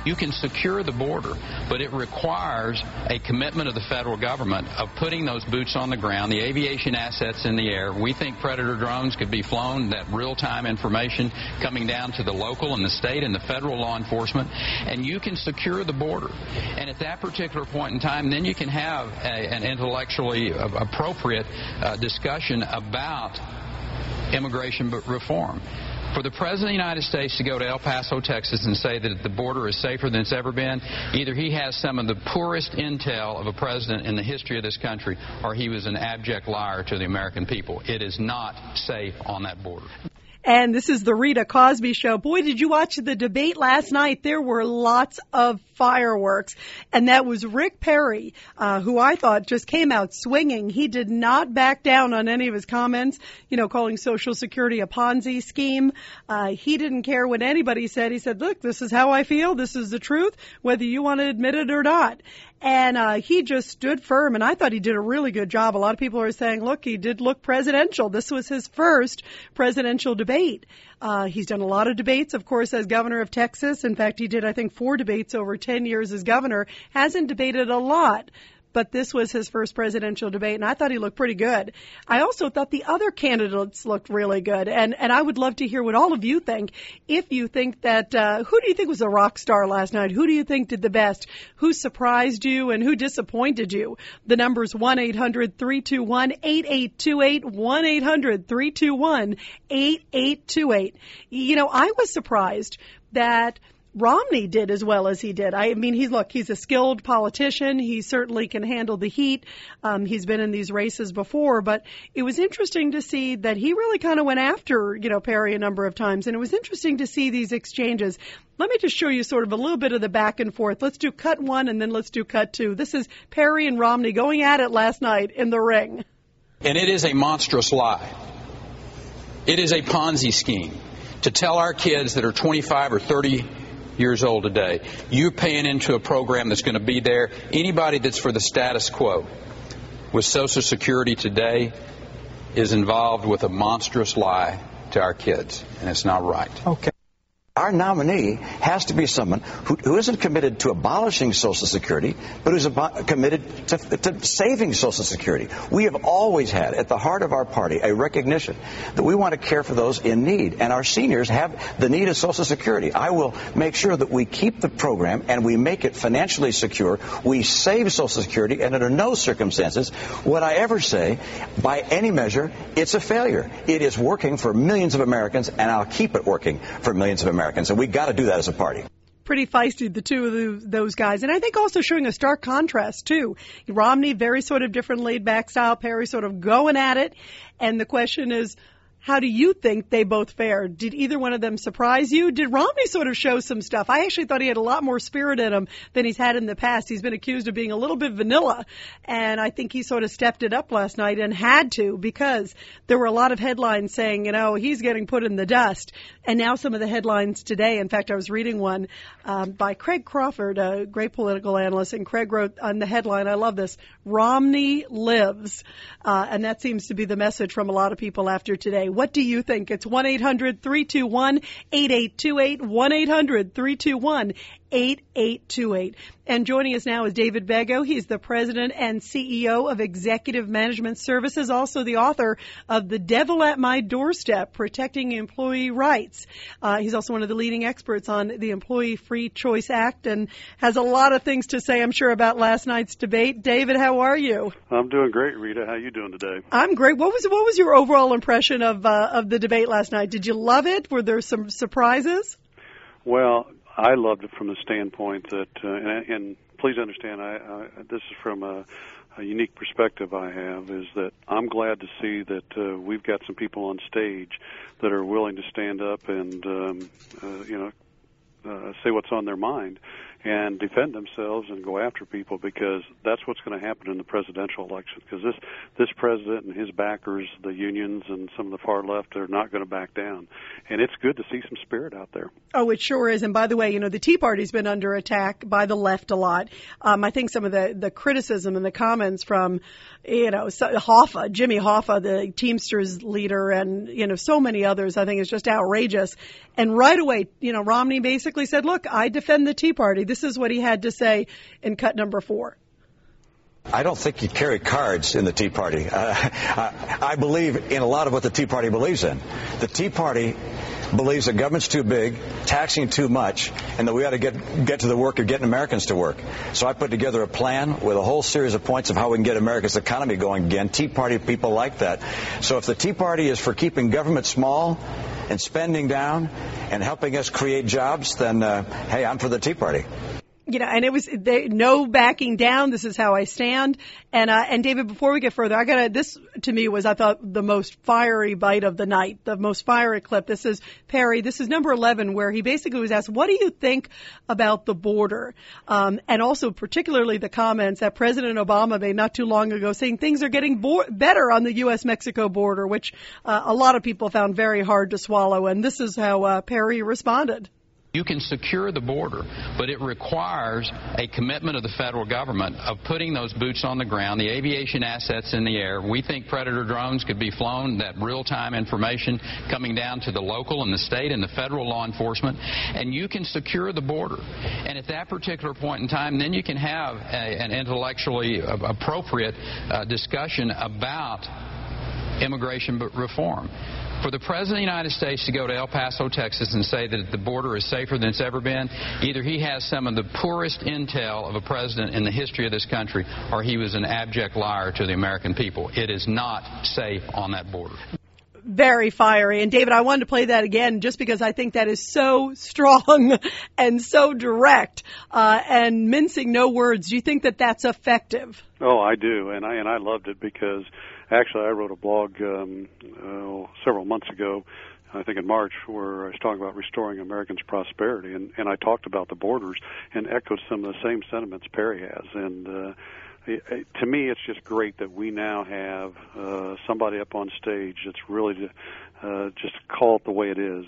You can secure the border, but it requires a commitment of the federal government of putting those boots on the ground, the aviation assets in the air. We think Predator drones could be flown, that real-time information coming down to the local and the state and the federal law enforcement, and you can secure the border. And at that particular point in time, then you can have an intellectually appropriate discussion about immigration reform. For the President of the United States to go to El Paso, Texas, and say that the border is safer than it's ever been, either he has some of the poorest intel of a president in the history of this country, or he was an abject liar to the American people. It is not safe on that border. And this is the Rita Cosby Show. Boy, did you watch the debate last night? There were lots of fireworks. And that was Rick Perry, who I thought just came out swinging. He did not back down on any of his comments, calling Social Security a Ponzi scheme. He didn't care what anybody said. He said, look, this is how I feel. This is the truth, whether you want to admit it or not. And he just stood firm, and I thought he did a really good job. A lot of people are saying, look, he did look presidential. This was his first presidential debate. He's done a lot of debates, of course, as governor of Texas. In fact, he did, I think, 4 debates over 10 years as governor. Hasn't debated a lot. But this was his first presidential debate, and I thought he looked pretty good. I also thought the other candidates looked really good, and I would love to hear what all of you think. If you think that, who do you think was a rock star last night? Who do you think did the best? Who surprised you and who disappointed you? The number's 1-800-321-8828, 1-800-321-8828. I was surprised that Romney did as well as he did. I mean, he's a skilled politician. He certainly can handle the heat. He's been in these races before, but it was interesting to see that he really kind of went after, Perry a number of times. And it was interesting to see these exchanges. Let me just show you sort of a little bit of the back and forth. Let's do cut 1 and then let's do cut 2. This is Perry and Romney going at it last night in the ring. And it is a monstrous lie. It is a Ponzi scheme to tell our kids that are 25 or 30 years old today, you're paying into a program that's going to be there. Anybody that's for the status quo with Social Security today is involved with a monstrous lie to our kids, and it's not right. Okay. Our nominee has to be someone who isn't committed to abolishing Social Security, but who's committed to saving Social Security. We have always had, at the heart of our party, a recognition that we want to care for those in need, and our seniors have the need of Social Security. I will make sure that we keep the program and we make it financially secure. We save Social Security, and under no circumstances would I ever say, by any measure, it's a failure. It is working for millions of Americans, and I'll keep it working for millions of Americans. And we've got to do that as a party. Pretty feisty, the two of those guys. And I think also showing a stark contrast, too. Romney, very sort of different laid-back style. Perry sort of going at it. And the question is, how do you think they both fared? Did either one of them surprise you? Did Romney sort of show some stuff? I actually thought he had a lot more spirit in him than he's had in the past. He's been accused of being a little bit vanilla, and I think he sort of stepped it up last night and had to, because there were a lot of headlines saying, he's getting put in the dust. And now some of the headlines today, in fact, I was reading one by Craig Crawford, a great political analyst, and Craig wrote on the headline, I love this, Romney lives. And that seems to be the message from a lot of people after today. What do you think? It's 1-800-321-8828, 1-800-321-8828. And joining us now is David Bego. He's the president and CEO of Executive Management Services, also the author of The Devil at My Doorstep, Protecting Employee Rights. He's also one of the leading experts on the Employee Free Choice Act and has a lot of things to say, I'm sure, about last night's debate. David, how are you? I'm doing great, Rita. How are you doing today? I'm great. What was your overall impression of the debate last night? Did you love it? Were there some surprises? Well, I loved it from the standpoint that, and please understand, this is from a unique perspective I have, is that I'm glad to see that we've got some people on stage that are willing to stand up and, say what's on their mind. and defend themselves and go after people, because that's what's going to happen in the presidential election. Because this president and his backers, the unions and some of the far left, are not going to back down. And it's good to see some spirit out there. Oh, it sure is. And by the way, the Tea Party's been under attack by the left a lot. I think some of the criticism and the comments from, Hoffa, Jimmy Hoffa, the Teamsters leader, and, so many others, I think is just outrageous. And right away, Romney basically said, look, I defend the Tea Party. This is what he had to say in cut number 4. I don't think you carry cards in the Tea Party. I believe in a lot of what the Tea Party believes in. The Tea Party believes that government's too big, taxing too much, and that we ought to get to the work of getting Americans to work. So I put together a plan with a whole series of points of how we can get America's economy going again. Tea Party people like that. So if the Tea Party is for keeping government small and spending down and helping us create jobs, then, hey, I'm for the Tea Party. And it was no backing down. This is how I stand. And David, before we get further, this to me was, I thought, the most fiery bite of the night, the most fiery clip. This is Perry. This is number 11, where he basically was asked, what do you think about the border? And also particularly the comments that President Obama made not too long ago, saying things are getting better on the U.S.-Mexico border, which a lot of people found very hard to swallow. And this is how Perry responded. You can secure the border, but it requires a commitment of the federal government of putting those boots on the ground, the aviation assets in the air. We think Predator drones could be flown, that real-time information coming down to the local and the state and the federal law enforcement, and you can secure the border. And at that particular point in time, then you can have an intellectually appropriate discussion about immigration reform. For the President of the United States to go to El Paso, Texas, and say that the border is safer than it's ever been, either he has some of the poorest intel of a president in the history of this country, or he was an abject liar to the American people. It is not safe on that border. Very fiery. And David, I wanted to play that again just because I think that is so strong and so direct and mincing no words. Do you think that that's effective? Oh, I do. And I loved it because actually I wrote a blog several months ago, I think in March, where I was talking about restoring Americans' prosperity. And I talked about the borders and echoed some of the same sentiments Perry has. And to me, it's just great that we now have somebody up on stage that's really just call it the way it is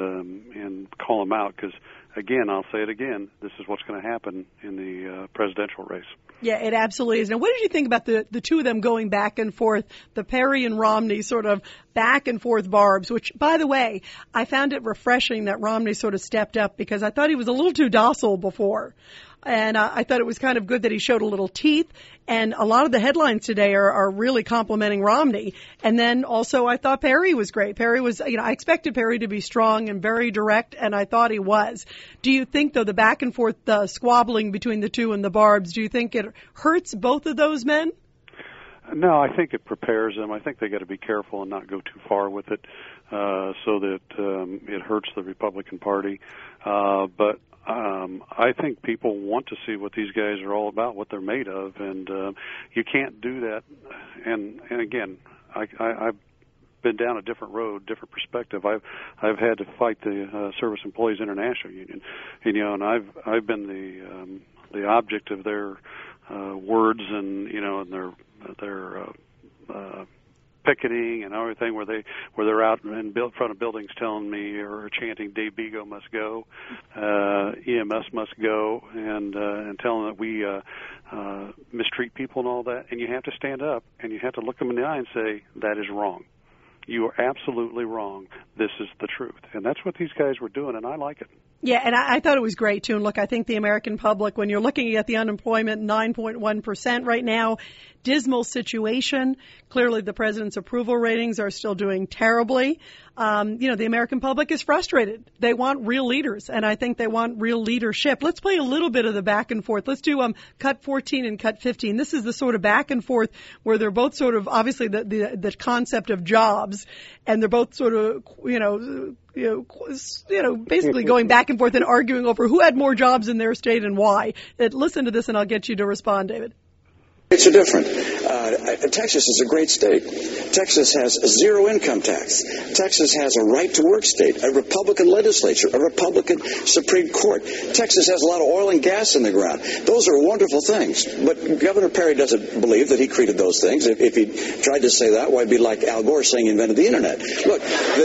and call them out. Because, again, I'll say it again, this is what's going to happen in the presidential race. Yeah, it absolutely is. Now, what did you think about the two of them going back and forth, the Perry and Romney sort of back and forth barbs, which, by the way, I found it refreshing that Romney sort of stepped up because I thought he was a little too docile before. And I thought it was kind of good that he showed a little teeth. And a lot of the headlines today are really complimenting Romney. And then also I thought Perry was great. Perry was, I expected Perry to be strong and very direct, and I thought he was. Do you think, though, the back and forth, the squabbling between the two and the barbs, do you think it hurts both of those men? No, I think it prepares them. I think they got to be careful and not go too far with it so that it hurts the Republican Party. But I think people want to see what these guys are all about, what they're made of, and you can't do that. And again, I've been down a different road, different perspective. I've had to fight the Service Employees International Union, and I've been the object of their words and and their picketing and everything, where they're out in front of buildings telling me or chanting "Dave Bego must go," EMS must go, and telling that we mistreat people and all that. And you have to stand up and you have to look them in the eye and say, that is wrong. You are absolutely wrong. This is the truth. And that's what these guys were doing, and I like it. Yeah, and I thought it was great, too. And look, I think the American public, when you're looking at the unemployment, 9.1% right now, dismal situation. Clearly, the president's approval ratings are still doing terribly. The American public is frustrated. They want real leaders, and I think they want real leadership. Let's play a little bit of the back and forth. Let's do cut 14 and cut 15. This is the sort of back and forth where they're both sort of, obviously, the concept of jobs, and they're both sort of, basically going back and forth and arguing over who had more jobs in their state and why. Listen to this, and I'll get you to respond, David. States are different. Texas is a great state. Texas has zero income tax. Texas has a right to work state, a Republican legislature, a Republican Supreme Court. Texas has a lot of oil and gas in the ground. Those are wonderful things. But Governor Perry doesn't believe that he created those things. If he tried to say that, well, it'd be like Al Gore saying he invented the Internet. Look,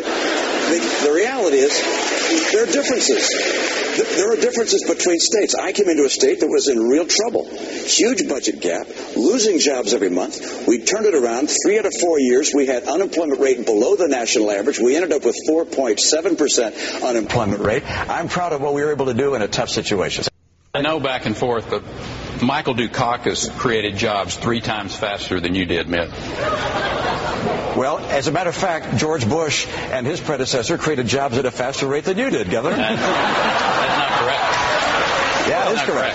the reality is there are differences. There are differences between states. I came into a state that was in real trouble. Huge budget gap, losing jobs every month. We turned it around. 3 out of 4 years, we had unemployment rate below the national average. We ended up with 4.7% unemployment rate. I'm proud of what we were able to do in a tough situation. I know back and forth, but Michael Dukakis created jobs 3 times faster than you did, Mitt. Well, as a matter of fact, George Bush and his predecessor created jobs at a faster rate than you did, Governor. That's not correct. Yeah, that's correct.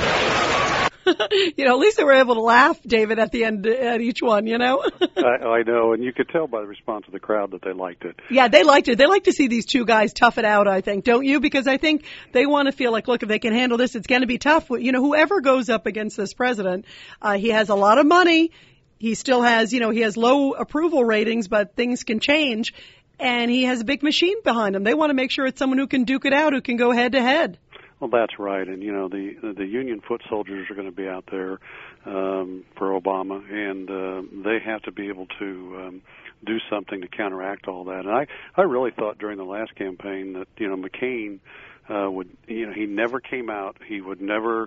At least they were able to laugh, David, at the end at each one, I know, and you could tell by the response of the crowd that they liked it. Yeah, they liked it. They like to see these two guys tough it out, I think, don't you? Because I think they want to feel like, look, if they can handle this, it's going to be tough. Whoever goes up against this president, he has a lot of money. He still has, he has low approval ratings, but things can change. And he has a big machine behind him. They want to make sure it's someone who can duke it out, who can go head to head. Well, that's right, and the Union foot soldiers are going to be out there for Obama, and they have to be able to do something to counteract all that. And I really thought during the last campaign that McCain would he never came out, he would never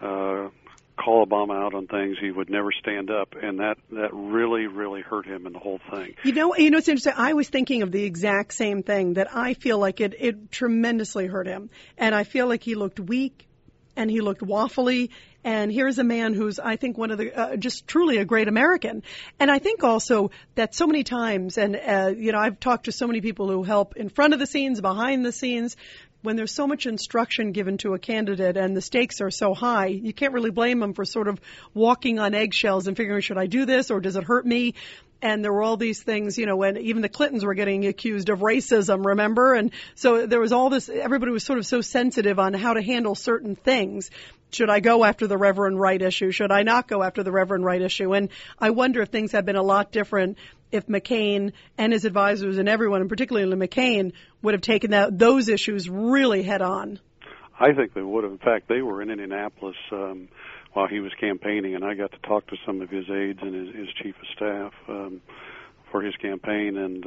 call Obama out on things, he would never stand up, and that really, really hurt him in the whole thing. It's interesting. I was thinking of the exact same thing, that I feel like it tremendously hurt him, and I feel like he looked weak and he looked waffly. And here's a man who's, I think, one of the just truly a great American. And I think also that so many times, and I've talked to so many people who help in front of the scenes, behind the scenes. When there's so much instruction given to a candidate and the stakes are so high, you can't really blame them for sort of walking on eggshells and figuring, should I do this or does it hurt me? And there were all these things, when even the Clintons were getting accused of racism, remember? And so there was all this, everybody was sort of so sensitive on how to handle certain things. Should I go after the Reverend Wright issue? Should I not go after the Reverend Wright issue? And I wonder if things had been a lot different if McCain and his advisors and everyone, and particularly McCain, would have taken those issues really head on. I think they would have. In fact, they were in Indianapolis while he was campaigning, and I got to talk to some of his aides and his chief of staff for his campaign. And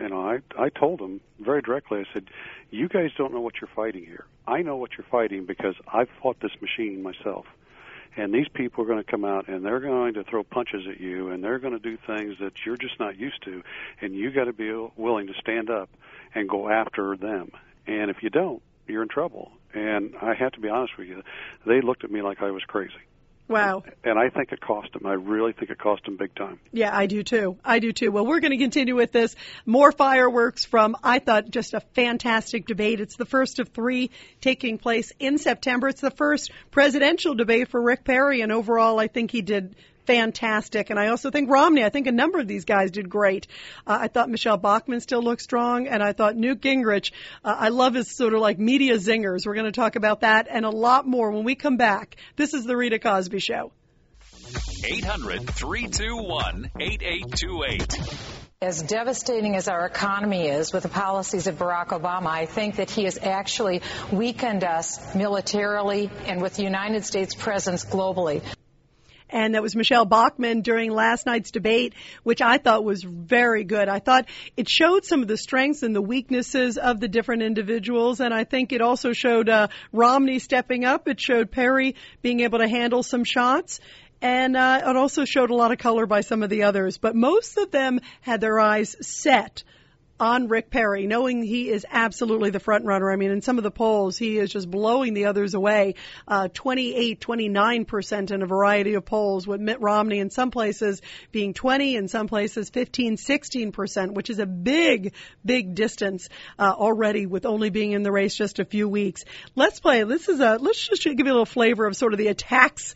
I told them very directly, I said, you guys don't know what you're fighting here. I know what you're fighting because I've fought this machine myself. And these people are going to come out and they're going to throw punches at you and they're going to do things that you're just not used to. And you got to be willing to stand up and go after them. And if you don't, you're in trouble. And I have to be honest with you, they looked at me like I was crazy. Wow. And I think it cost him. I really think it cost him big time. Yeah, I do too. Well, we're going to continue with this. More fireworks from, I thought, just a fantastic debate. It's the first of 3 taking place in September. It's the first presidential debate for Rick Perry, and overall I think he did fantastic. And I also think Romney, I think a number of these guys did great. I thought Michelle Bachmann still looked strong, and I thought Newt Gingrich, I love his sort of like media zingers. We're going to talk about that and a lot more when we come back. This is the Rita Cosby Show. 800-321-8828. As devastating as our economy is with the policies of Barack Obama, I think that he has actually weakened us militarily and with the United States presence globally. And that was Michelle Bachmann during last night's debate, which I thought was very good. I thought it showed some of the strengths and the weaknesses of the different individuals, and I think it also showed Romney stepping up. It showed Perry being able to handle some shots. And it also showed a lot of color by some of the others. But most of them had their eyes set on Rick Perry, knowing he is absolutely the front runner. I mean, in some of the polls, he is just blowing the others away. 28, 29% in a variety of polls, with Mitt Romney in some places being 20, in some places 15, 16%, which is a big, big distance already with only being in the race just a few weeks. Let's play. Let's just give you a little flavor of sort of the attacks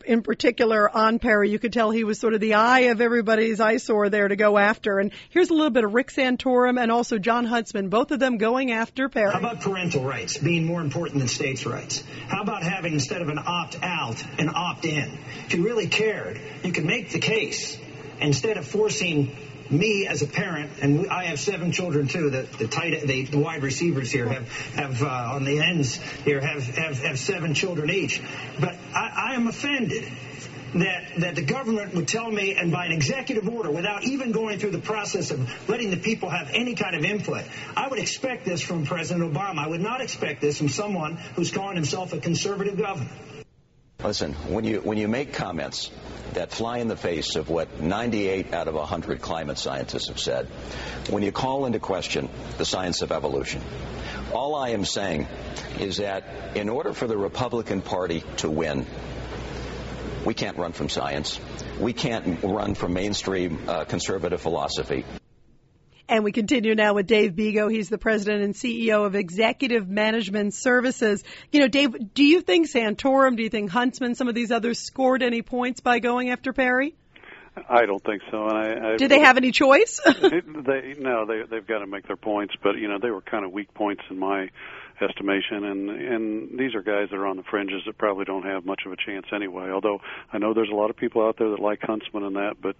in particular on Perry. You could tell he was sort of the eye of everybody's eyesore there to go after. And here's a little bit of Rick Santorum and also John Huntsman, both of them going after Perry. How about parental rights being more important than states' rights? How about having, instead of an opt-out, an opt-in? If you really cared, you could make the case instead of forcing me as a parent, and I have 7 children too. The wide receivers here have on the ends here have 7 children each. But I am offended that the government would tell me, and by an executive order, without even going through the process of letting the people have any kind of input. I would expect this from President Obama. I would not expect this from someone who's calling himself a conservative governor. Listen, when you make comments that fly in the face of what 98 out of 100 climate scientists have said, when you call into question the science of evolution, all I am saying is that in order for the Republican Party to win, we can't run from science. We can't run from mainstream conservative philosophy. And we continue now with Dave Bego. He's the president and CEO of Executive Management Services. You know, Dave, do you think Santorum, do you think Huntsman, some of these others scored any points by going after Perry? I don't think so. And Did they have any choice? They've got to make their points, but they were kind of weak points in my estimation, and these are guys that are on the fringes that probably don't have much of a chance anyway. Although I know there's a lot of people out there that like Huntsman and that, but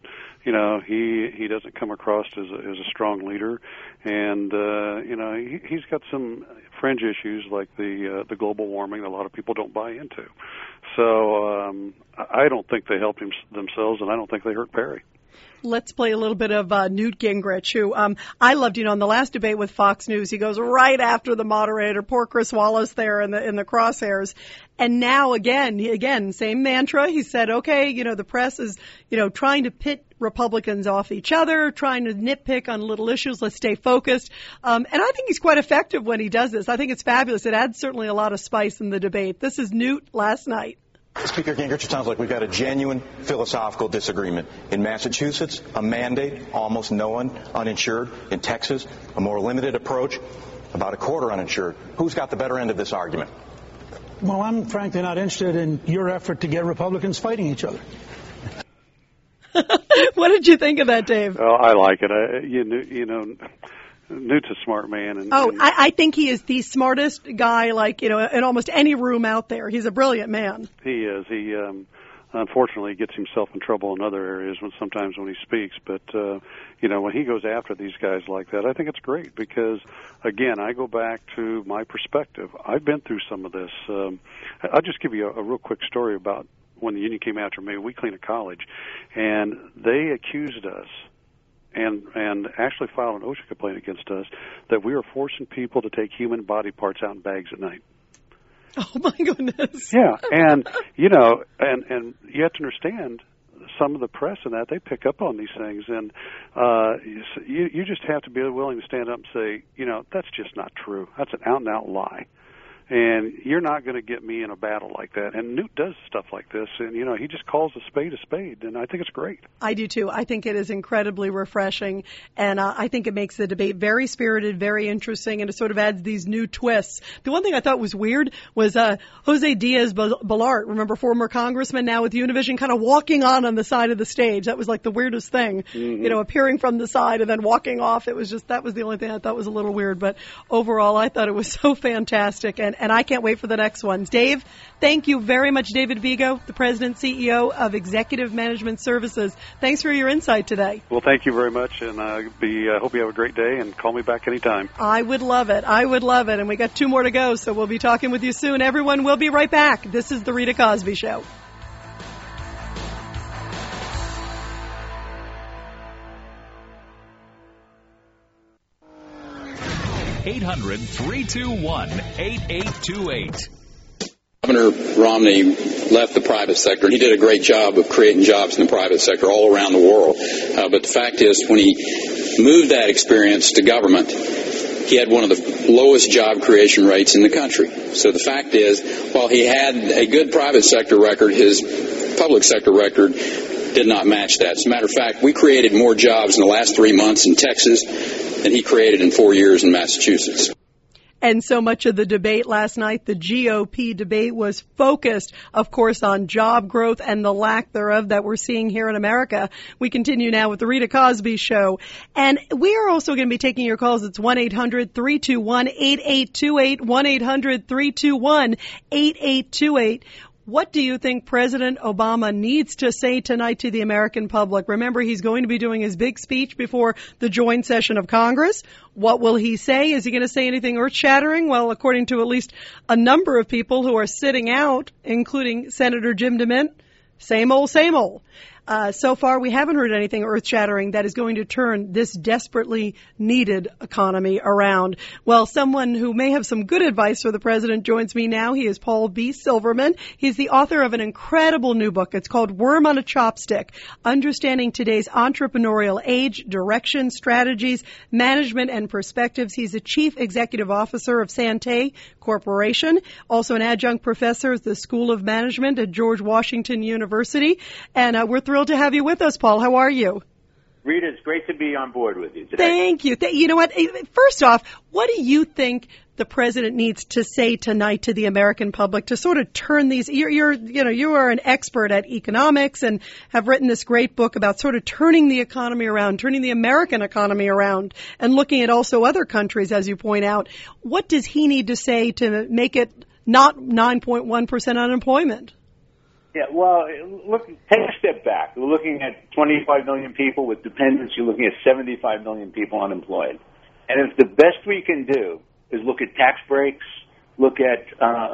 he doesn't come across as a strong leader, and he's got some fringe issues like the global warming that a lot of people don't buy into. So I don't think they helped themselves, and I don't think they hurt Perry. Let's play a little bit of Newt Gingrich, who I loved. On the last debate with Fox News, he goes right after the moderator, poor Chris Wallace there in the crosshairs. And now again, same mantra. He said, okay, the press is, trying to pit Republicans off each other, trying to nitpick on little issues. Let's stay focused. And I think he's quite effective when he does this. I think it's fabulous. It adds certainly a lot of spice in the debate. This is Newt last night. Speaker Gingrich, it sounds like we've got a genuine philosophical disagreement. In Massachusetts, a mandate, almost no one uninsured. In Texas, a more limited approach, about a quarter uninsured. Who's got the better end of this argument? Well, I'm frankly not interested in your effort to get Republicans fighting each other. What did you think of that, Dave? Oh, I like it. Newt's a smart man. I think he is the smartest guy, in almost any room out there. He's a brilliant man. He is. He unfortunately gets himself in trouble in other areas sometimes when he speaks. But, when he goes after these guys like that, I think it's great because, again, I go back to my perspective. I've been through some of this. I'll just give you a real quick story about when the union came after me. We cleaned a college, and they accused us and actually filed an OSHA complaint against us that we were forcing people to take human body parts out in bags at night. Oh, my goodness. Yeah, and you have to understand some of the press and that, they pick up on these things, and you just have to be willing to stand up and say, that's just not true. That's an out-and-out lie. And you're not going to get me in a battle like that. And Newt does stuff like this, and, he just calls a spade, and I think it's great. I do, too. I think it is incredibly refreshing, and I think it makes the debate very spirited, very interesting, and it sort of adds these new twists. The one thing I thought was weird was Jose Diaz-Balart, remember, former congressman, now with Univision, kind of walking on the side of the stage. That was like the weirdest thing, appearing from the side and then walking off. That was the only thing I thought was a little weird. But overall, I thought it was so fantastic, and I can't wait for the next ones. Dave, thank you very much, David Bego, the President CEO of Executive Management Services. Thanks for your insight today. Well, thank you very much, and I hope you have a great day, and call me back anytime. I would love it. And we got 2 more to go, so we'll be talking with you soon. Everyone, we'll be right back. This is The Rita Cosby Show. (800-321-8828). Governor Romney left the private sector, and he did a great job of creating jobs in the private sector all around the world. But the fact is, when he moved that experience to government, he had one of the lowest job creation rates in the country. So the fact is, while he had a good private sector record, his public sector record did not match that. As a matter of fact, we created more jobs in the last 3 months in Texas than he created in 4 years in Massachusetts. And so much of the debate last night, the GOP debate, was focused, of course, on job growth and the lack thereof that we're seeing here in America. We continue now with the Rita Cosby Show. And we are also going to be taking your calls. It's 1-800-321-8828, 1-800-321-8828. What do you think President Obama needs to say tonight to the American public? Remember, he's going to be doing his big speech before the joint session of Congress. What will he say? Is he going to say anything earth-shattering? Well, according to at least a number of people who are sitting out, including Senator Jim DeMint, same old, same old. So far, we haven't heard anything earth-shattering that is going to turn this desperately needed economy around. Well, someone who may have some good advice for the president joins me now. He is Paul B. Silverman. He's the author of an incredible new book. It's called Worm on a Chopstick, Understanding Today's Entrepreneurial Age, Direction, Strategies, Management, and Perspectives. He's the Chief Executive Officer of Sante Corporation, also an adjunct professor at the School of Management at George Washington University. And we're thrilled to have you with us, Paul. How are you? Rita, it's great to be on board with you today. Thank you. You know what? First off, what do you think the president needs to say tonight to the American public to sort of turn these? You are an expert at economics and have written this great book about sort of turning the economy around, turning the American economy around, and looking at also other countries, as you point out. What does he need to say to make it not 9.1% unemployment? Yeah, well, look, take a step back. We're looking at 25 million people with dependents. You're looking at 75 million people unemployed. And if the best we can do is look at tax breaks, look at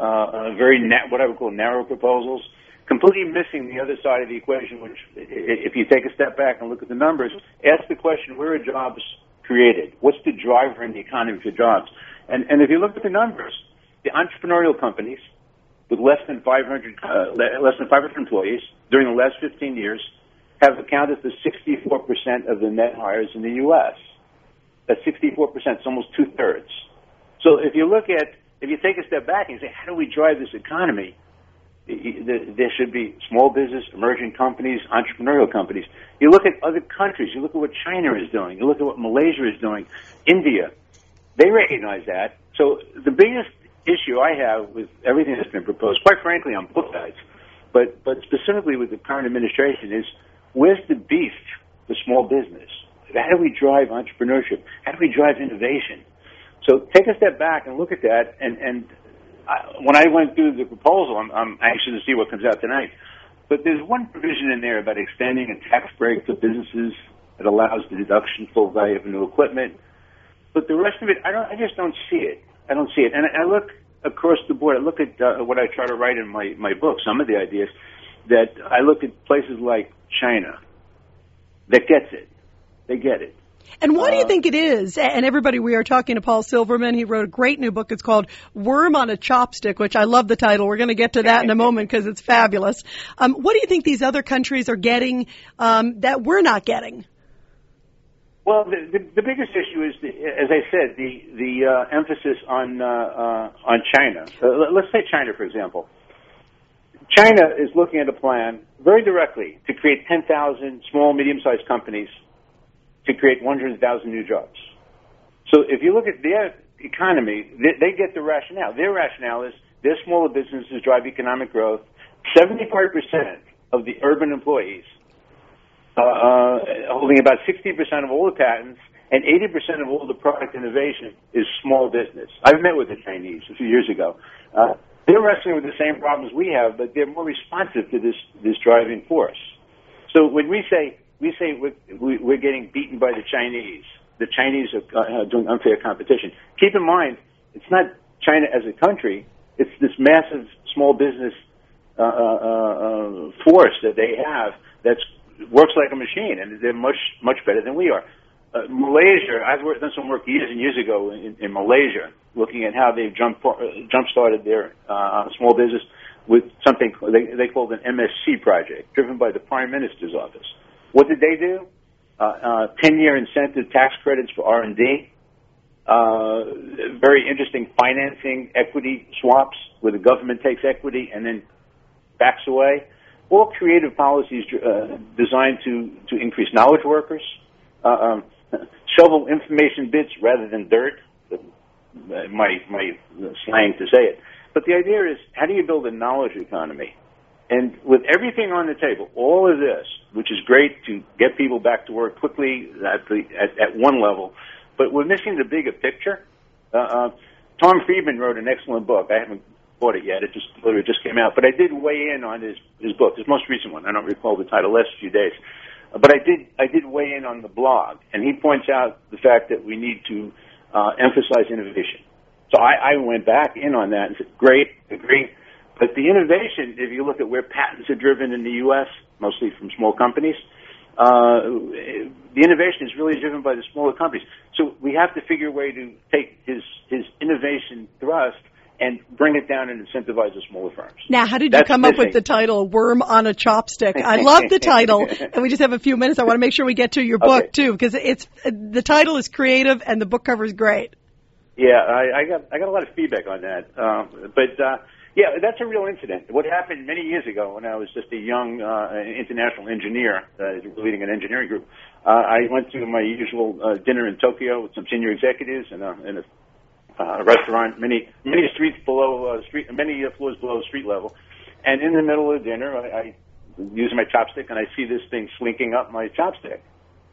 what I would call narrow proposals, completely missing the other side of the equation, which, if you take a step back and look at the numbers, ask the question, where are jobs created? What's the driver in the economy for jobs? And if you look at the numbers, the entrepreneurial companies with less than 500 employees during the last 15 years have accounted for 64% of the net hires in the U.S. That's 64%. It's almost two-thirds. So if you take a step back and say, how do we drive this economy? There should be small business, emerging companies, entrepreneurial companies. You look at other countries. You look at what China is doing. You look at what Malaysia is doing. India. They recognize that. So the biggest issue I have with everything that's been proposed, quite frankly, on both sides, but specifically with the current administration, is where's the beef for small business? How do we drive entrepreneurship? How do we drive innovation? So take a step back and look at that. And when I went through the proposal, I'm anxious to see what comes out tonight. But there's one provision in there about extending a tax break to businesses that allows the deduction full value of new equipment. But the rest of it, I just don't see it. I don't see it. And I look across the board. I look at what I try to write in my book, some of the ideas, that I look at places like China that gets it. They get it. And why do you think it is? And everybody, we are talking to Paul Silverman. He wrote a great new book. It's called Worm on a Chopstick, which I love the title. We're going to get to that in a moment because it's fabulous. What do you think these other countries are getting that we're not getting? Well, the biggest issue is, as I said, the emphasis on China. Let's say China, for example. China is looking at a plan very directly to create 10,000 small, medium-sized companies to create 100,000 new jobs. So if you look at their economy, they get the rationale. Their rationale is their smaller businesses drive economic growth. 75% of the urban employees holding about 60% of all the patents and 80% of all the product innovation is small business. I've met with the Chinese a few years ago. They're wrestling with the same problems we have, but they're more responsive to this driving force. So when we say we're getting beaten by the Chinese are doing unfair competition. Keep in mind, it's not China as a country. It's this massive small business force that they have that works like a machine, and they're much better than we are. Malaysia, I've done some work years and years ago in Malaysia, looking at how they've jump-started their small business with something they called an MSC project, driven by the Prime Minister's office. What did they do? 10-year incentive tax credits for R&D, very interesting financing equity swaps where the government takes equity and then backs away. All creative policies designed to increase knowledge workers, shovel information bits rather than dirt. my slang to say it. But the idea is, how do you build a knowledge economy? And with everything on the table, all of this, which is great to get people back to work quickly at one level, but we're missing the bigger picture. Tom Friedman wrote an excellent book. I haven't bought it yet. It literally just came out. But I did weigh in on his book, his most recent one. I don't recall the title, last few days. But I did weigh in on the blog, and he points out the fact that we need to emphasize innovation. So I went back in on that and said, great, agree. But the innovation, if you look at where patents are driven in the U.S., mostly from small companies, the innovation is really driven by the smaller companies. So we have to figure a way to take his innovation thrust and bring it down and incentivize the smaller firms. Now, how did you come up with the title, Worm on a Chopstick? I love the title, and we just have a few minutes. I want to make sure we get to your book, too, because the title is creative and the book cover is great. Yeah, I got a lot of feedback on that. Yeah, that's a real incident. What happened many years ago when I was just a young international engineer leading an engineering group, I went to my usual dinner in Tokyo with some senior executives in a restaurant, many floors below street level. And in the middle of dinner, I using my chopstick, and I see this thing slinking up my chopstick.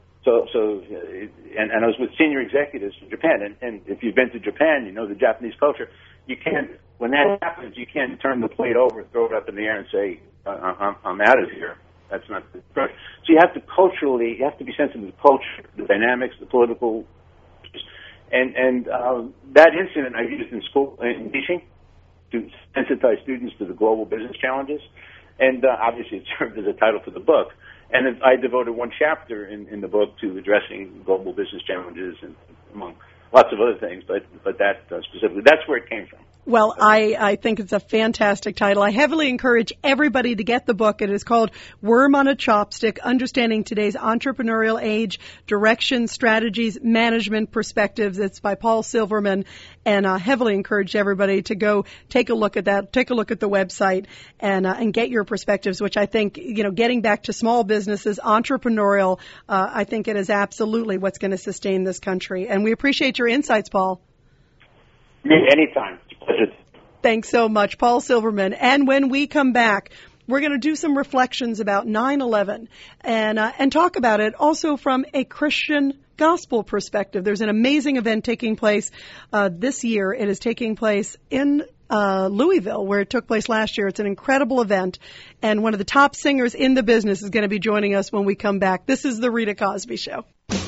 And I was with senior executives from Japan, and if you've been to Japan, you know the Japanese culture. You can't, when that happens, you can't turn the plate over, throw it up in the air, and say, "I'm out of here." That's not the approach. So you have to be sensitive to the culture, the dynamics, the political, and that incident I used in school in teaching to sensitize students to the global business challenges, and obviously it served as a title for the book. And then I devoted one chapter in the book to addressing global business challenges, and among lots of other things, but that specifically, that's where it came from. Well, I think it's a fantastic title. I heavily encourage everybody to get the book. It is called Worm on a Chopstick, Understanding Today's Entrepreneurial Age, Direction, Strategies, Management Perspectives. It's by Paul Silverman, and I heavily encourage everybody to go take a look at that, take a look at the website, and get your perspectives, which I think, getting back to small businesses, entrepreneurial, I think it is absolutely what's going to sustain this country. And we appreciate your insights, Paul. Anytime. It's a pleasure. Thanks so much, Paul Silverman. And when we come back, we're going to do some reflections about 9/11 and talk about it also from a Christian gospel perspective. There's an amazing event taking place this year. It is taking place in Louisville, where it took place last year. It's an incredible event, and one of the top singers in the business is going to be joining us when we come back. This is The Rita Cosby Show.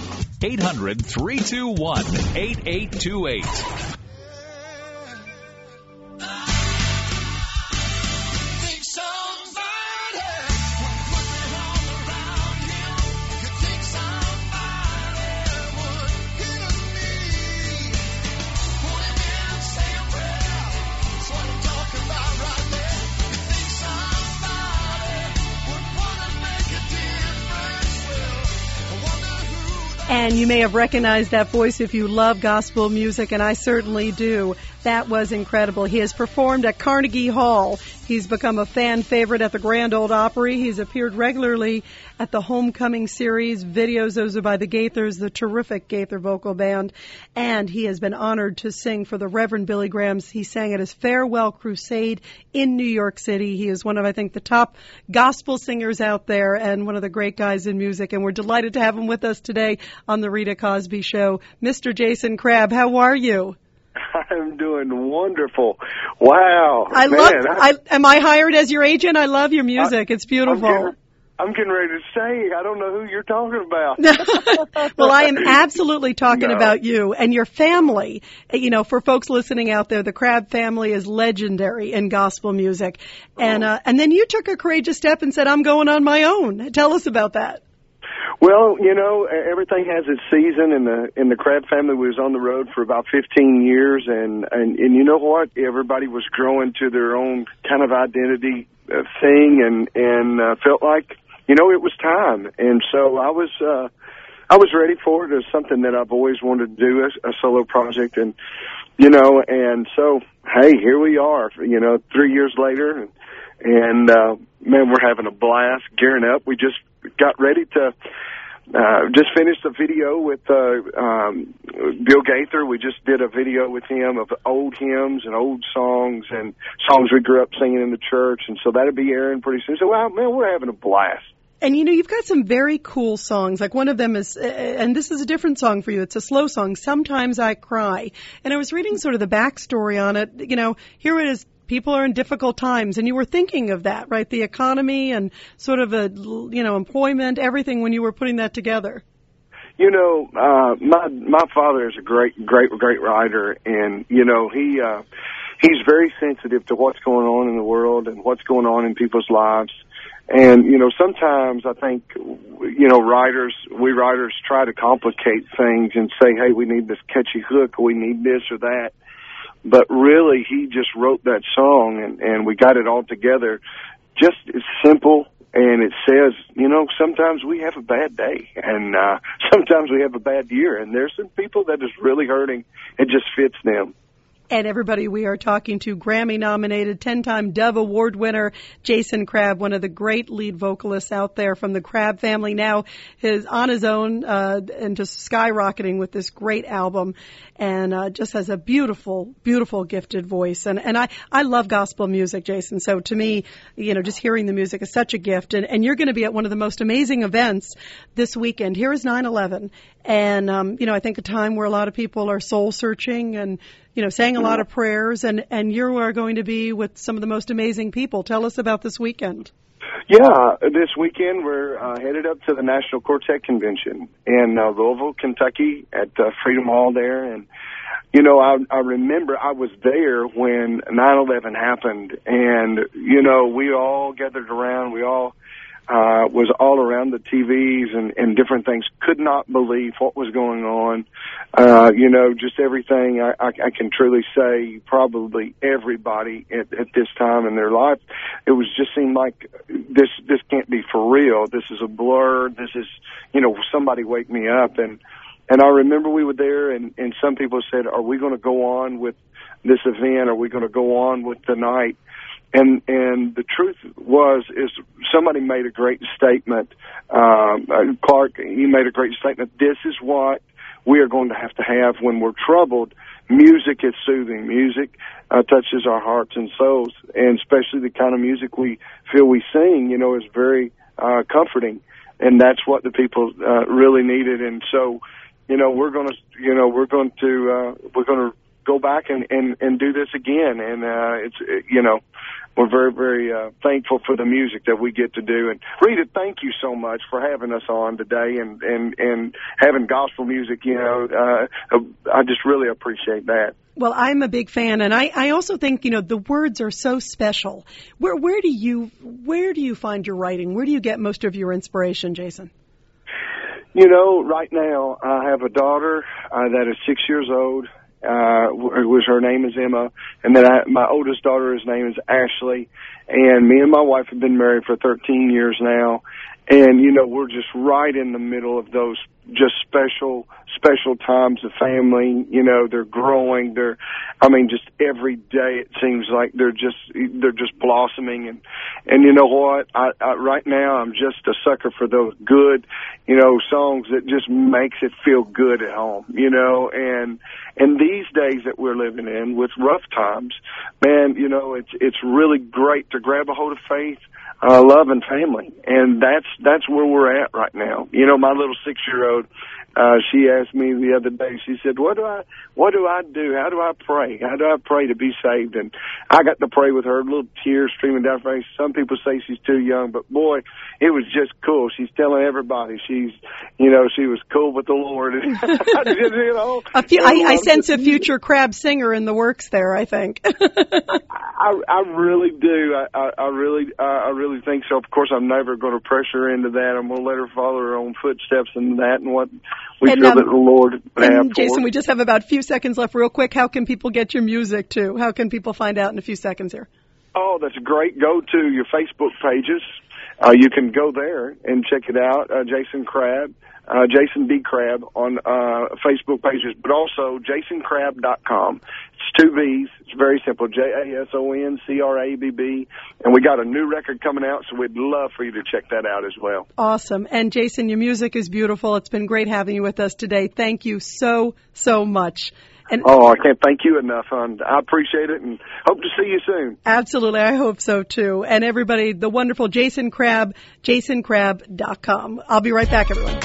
800-321-8828. And you may have recognized that voice if you love gospel music, and I certainly do. That was incredible. He has performed at Carnegie Hall. He's become a fan favorite at the Grand Ole Opry. He's appeared regularly at the Homecoming series. Videos, those are by the Gaithers, the terrific Gaither vocal band. And he has been honored to sing for the Reverend Billy Graham. He sang at his farewell crusade in New York City. He is one of, I think, the top gospel singers out there and one of the great guys in music. And we're delighted to have him with us today on The Rita Cosby Show. Mr. Jason Crabb, how are you? I'm doing wonderful. Wow. Am I hired as your agent? I love your music. It's beautiful. I'm getting ready to say, I don't know who you're talking about. Well, I am absolutely talking about you and your family. For folks listening out there, the Crabb family is legendary in gospel music. And then you took a courageous step and said, I'm going on my own. Tell us about that. Well, everything has its season, and the Crabb family was on the road for about 15 years, and you know what? Everybody was growing to their own kind of identity thing, and felt like, it was time. And so I was ready for it as something that I've always wanted to do, a solo project, and so, hey, here we are, 3 years later, and man, we're having a blast, gearing up. We just got ready to just finished a video with Bill Gaither. We just did a video with him of old hymns and old songs and songs we grew up singing in the church, and so that'll be airing pretty soon. So, wow, man, we're having a blast. And, you know, you've got some very cool songs. Like one of them is, and this is a different song for you. It's a slow song, Sometimes I Cry. And I was reading sort of the backstory on it. You know, here it is. People are in difficult times, and you were thinking of that, right? The economy and sort of employment, everything when you were putting that together. You know, my father is a great writer, and you know he's very sensitive to what's going on in the world and what's going on in people's lives. And you know, sometimes I think we writers try to complicate things and say, hey, we need this catchy hook, or we need this or that. But really, he just wrote that song, and we got it all together. Just it's simple, and it says, you know, sometimes we have a bad day, and sometimes we have a bad year, and there's some people that is really hurting. It just fits them. And everybody, we are talking to Grammy-nominated, 10-time Dove Award winner Jason Crabb, one of the great lead vocalists out there from the Crabb family. Now on his own and just skyrocketing with this great album, and just has a beautiful, beautiful, gifted voice. And I love gospel music, Jason. So to me, you know, just hearing the music is such a gift. And you're going to be at one of the most amazing events this weekend. Here is 9/11, and you know, I think a time where a lot of people are soul searching and, you know, saying a lot of prayers, and you are going to be with some of the most amazing people. Tell us about this weekend. Yeah, this weekend we're headed up to the National Quartet Convention in Louisville, Kentucky at Freedom Hall there. And, you know, I remember I was there when 9/11 happened, and, you know, we all gathered around. We all was all around the TVs and different things. Could not believe what was going on. You know, just everything. I can truly say probably everybody at this time in their life, it was just seemed like this can't be for real. This is a blur. This is, you know, somebody wake me up. And I remember we were there, and some people said, are we going to go on with this event? Are we going to go on with the night? And the truth is somebody made a great statement. Clark, he made a great statement. This is what we are going to have when we're troubled. Music is soothing. Music touches our hearts and souls, and especially the kind of music we feel we sing, you know, is very comforting. And that's what the people really needed. And so, you know, we're going to go back and do this again. And it's, you know, we're very, very thankful for the music that we get to do. And Rita, thank you so much for having us on today and having gospel music. You know, I just really appreciate that. Well, I'm a big fan, and I also think, you know, the words are so special. Where do you find your writing? Where do you get most of your inspiration, Jason? You know, right now I have a daughter that is 6 years old. Her name is Emma, and then my oldest daughter's name is Ashley, and me and my wife have been married for 13 years now, and you know, we're just right in the middle of those just special times of family. You know, they're growing. Just every day it seems like they're just blossoming, and you know what? I right now I'm just a sucker for those good, you know, songs that just makes it feel good at home, you know, and these days that we're living in with rough times, man, you know, it's really great to grab a hold of faith, love, and family, and that's where we're at right now. You know, my little 6-year-old, she asked me the other day, she said, what do I do? How do I pray? How do I pray to be saved? And I got to pray with her, little tears streaming down her face. Some people say she's too young, but boy, it was just cool. She's telling everybody she was cool with the Lord. You know, I sense a future Crabb singer in the works there, I think. I really do. I really think so. Of course, I'm never going to pressure her into that. I'm going to let her follow her own footsteps in that and what we feel that the Lord would have for Jason, her. we just have about a few seconds left. Real quick, how can people get your music, too? How can people find out in a few seconds here? Oh, that's great. Go to your Facebook pages. You can go there and check it out. Jason Crabb, Jason B. Crabb on Facebook pages, but also jasoncrabb.com. It's 2 V's. It's very simple, JASONCRABB. And we got a new record coming out, so we'd love for you to check that out as well. Awesome. And Jason, your music is beautiful. It's been great having you with us today. Thank you so, so much. And I can't thank you enough, hon. I appreciate it and hope to see you soon. Absolutely. I hope so, too. And everybody, the wonderful Jason Crabb, jasoncrabb.com. I'll be right back, everyone.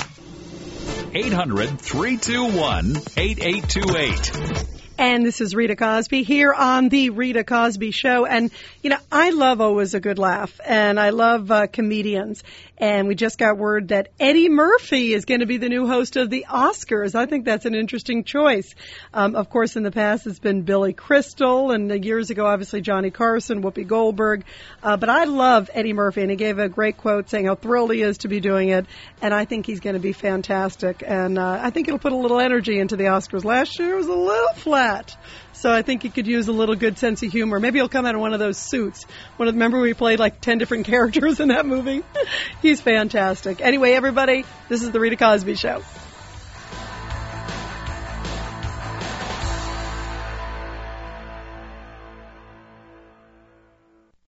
800-321-8828. And this is Rita Cosby here on The Rita Cosby Show. And, you know, I love always a good laugh, and I love comedians. And we just got word that Eddie Murphy is going to be the new host of the Oscars. I think that's an interesting choice. Of course, in the past, it's been Billy Crystal, and years ago, obviously, Johnny Carson, Whoopi Goldberg. But I love Eddie Murphy, and he gave a great quote saying how thrilled he is to be doing it. And I think he's going to be fantastic. And I think it'll put a little energy into the Oscars. Last year was a little flat. So I think he could use a little good sense of humor. Maybe he'll come out in one of those suits. Remember we played like 10 different characters in that movie? He's fantastic. Anyway, everybody, this is The Rita Cosby Show.